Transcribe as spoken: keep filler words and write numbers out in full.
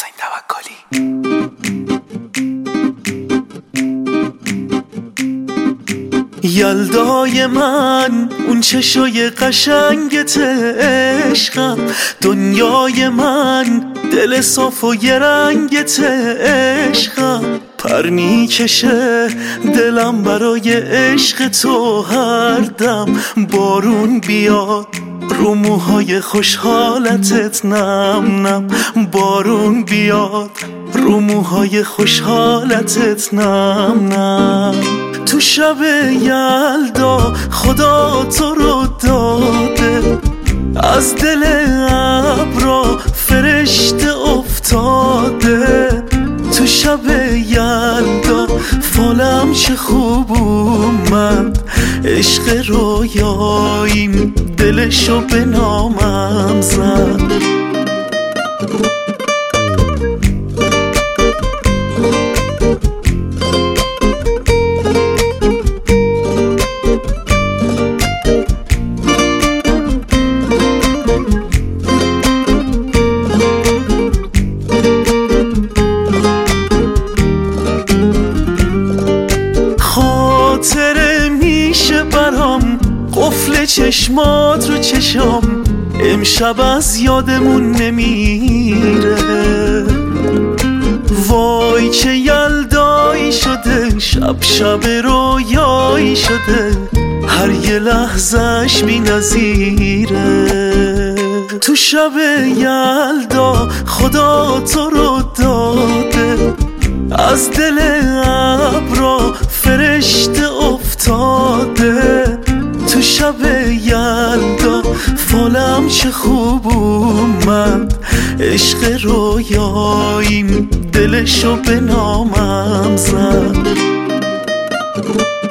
حسین توکلی. یلدای من اون چشای قشنگت عشقم، دنیای من دل صاف و یه رنگت عشقم، پر میکشه دلم برای عشق تو هر دم، بارون بیاد رو موهای خوشحالتت نم نم، بارون بیاد رو موهای خوشحالتت نم نم. تو شب یلدا خدا تو رو داده، از دل ابرا فرشته افتاده، تو شب یلدا فالم چه خوب اومد، عشق رویاییم دلشو به نامم زد. خاطره میشه برام قفل چشمات رو چشم، امشب از یادمون نمیره، وای چه یلدایی شده، شب شب رویایی شده، هر یه لحظش بی نظیره. تو شب یلدا خدا تو رو داده، از دل ابرا فرشته افتاده، تو شب یلدا فالم چه خوب اومد، عشق رویاییم دلشو به نامم زد.